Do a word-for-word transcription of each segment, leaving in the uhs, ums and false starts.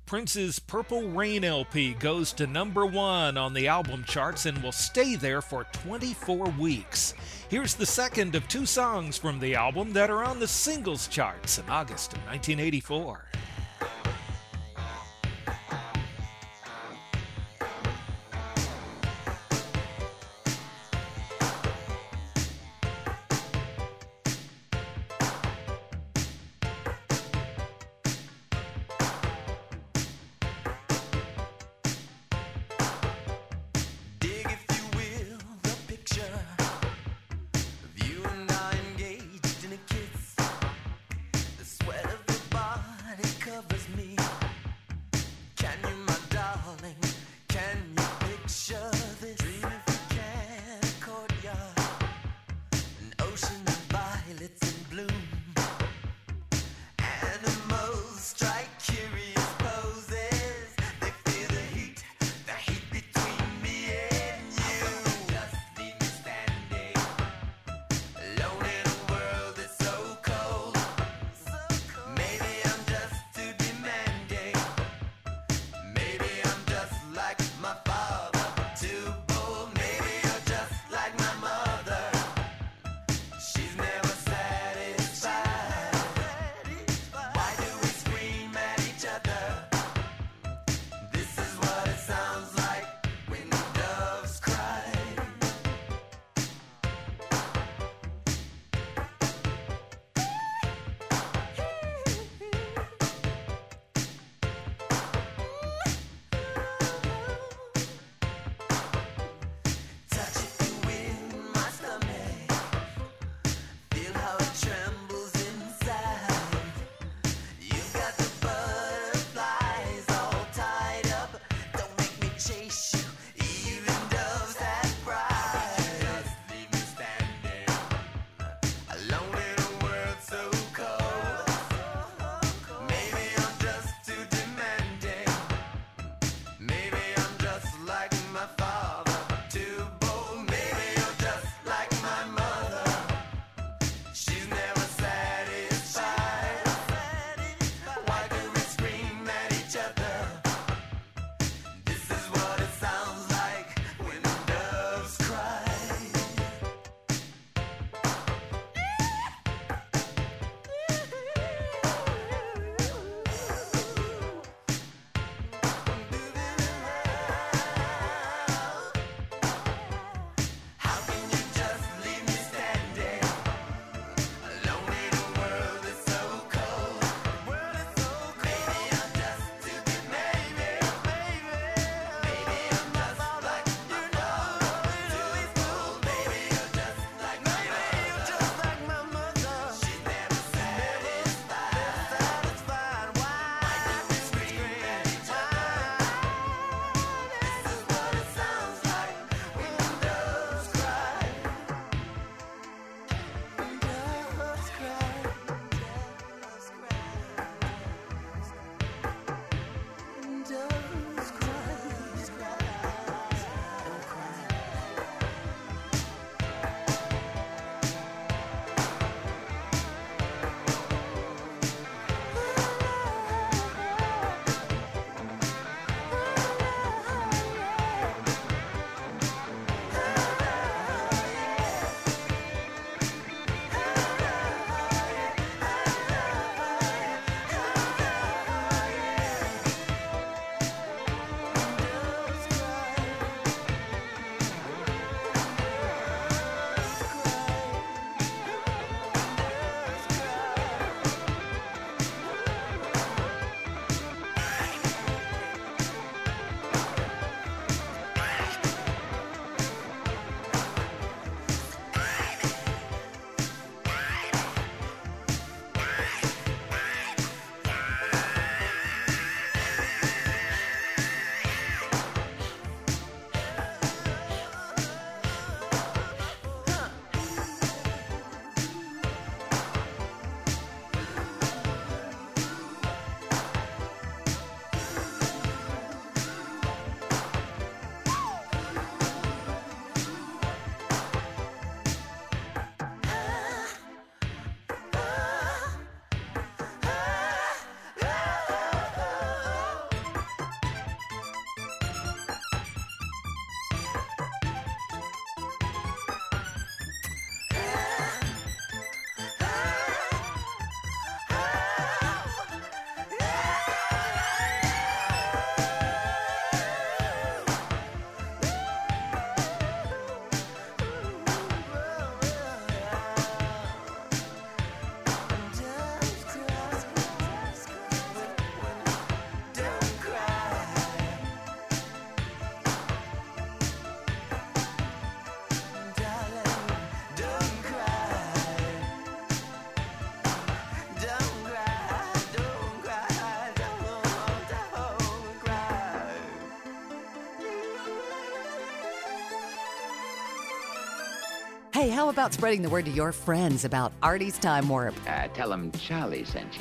Prince's Purple Rain L P goes to number one on the album charts and will stay there for twenty-four weeks. Here's the second of two songs from the album that are on the singles charts in August of nineteen eighty-four. Sweat of your body Hey, how about spreading the word to your friends about Artie's Time Warp? Uh, tell them Charlie sent you.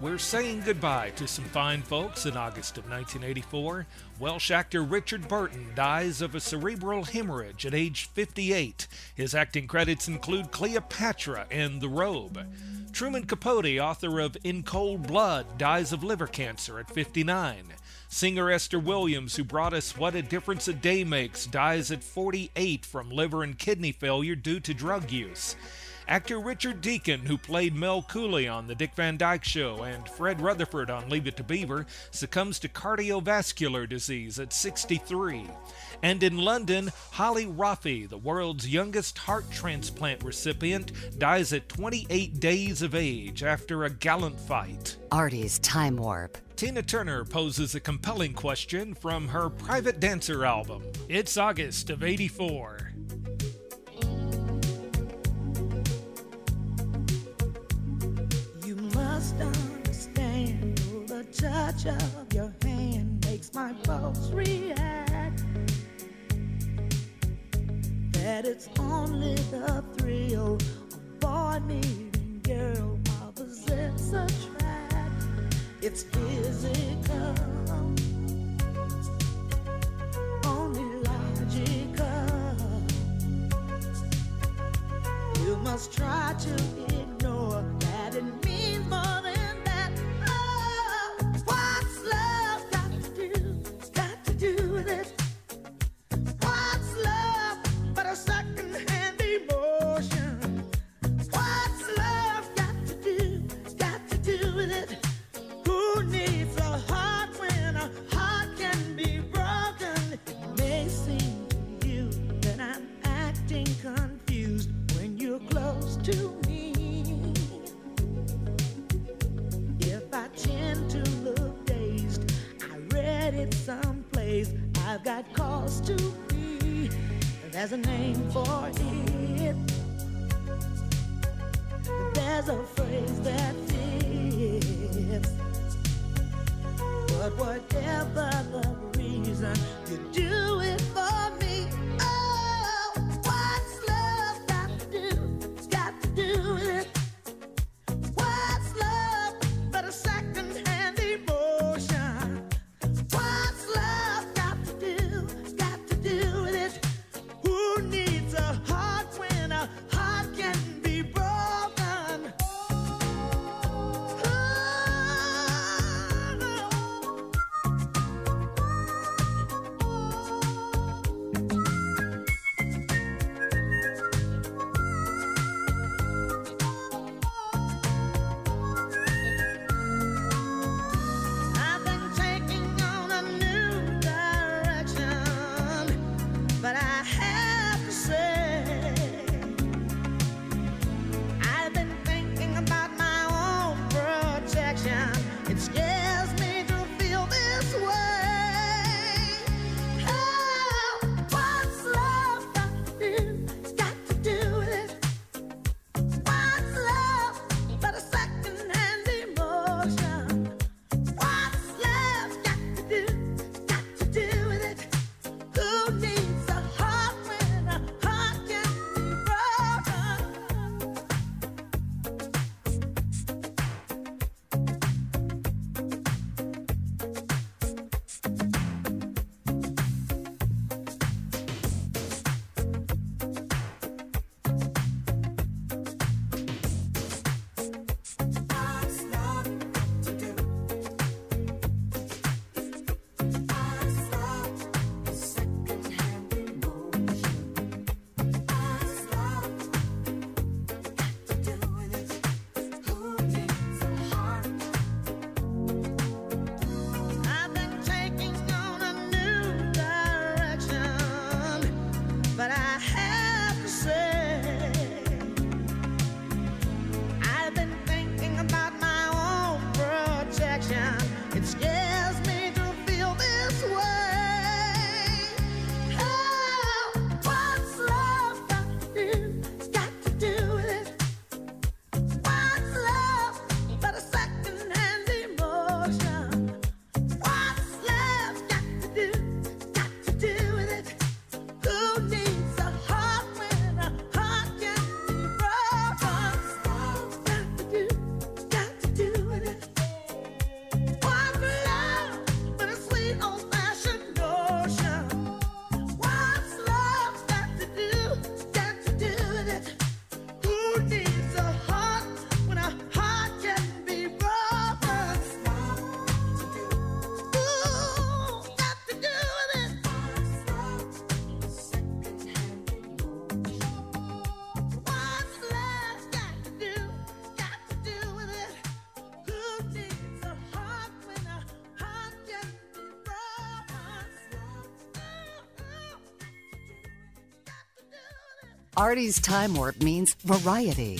we're saying goodbye to some fine folks. In August of nineteen eighty-four, Welsh actor Richard Burton dies of a cerebral hemorrhage at age fifty-eight. His acting credits include Cleopatra and The Robe. Truman Capote, author of In Cold Blood, dies of liver cancer at fifty-nine. Singer Esther Williams, who brought us What a Difference a Day Makes, dies at forty-eight from liver and kidney failure due to drug use. Actor Richard Deacon, who played Mel Cooley on The Dick Van Dyke Show and Fred Rutherford on Leave It to Beaver, succumbs to cardiovascular disease at sixty-three. And in London, Holly Roffey, the world's youngest heart transplant recipient, dies at twenty-eight days of age after a gallant fight. Artie's Time Warp. Tina Turner poses a compelling question from her Private Dancer album. It's August of eighty-four. Understand the touch of your hand makes my pulse react. That it's only the thrill of boy meeting girl opposites attract. It's physical, only logical. You must try to ignore that it means more than I've got cause to be. There's a name for it. There's a phrase that fits. But whatever the reason, you do it for me. Oh, what's love got to do? Got to do with it. What's love but a second-hand emotion? What's love? Artie's Time Warp means variety.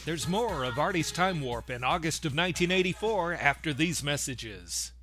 There's more of Artie's Time Warp in August of nineteen eighty-four after these messages.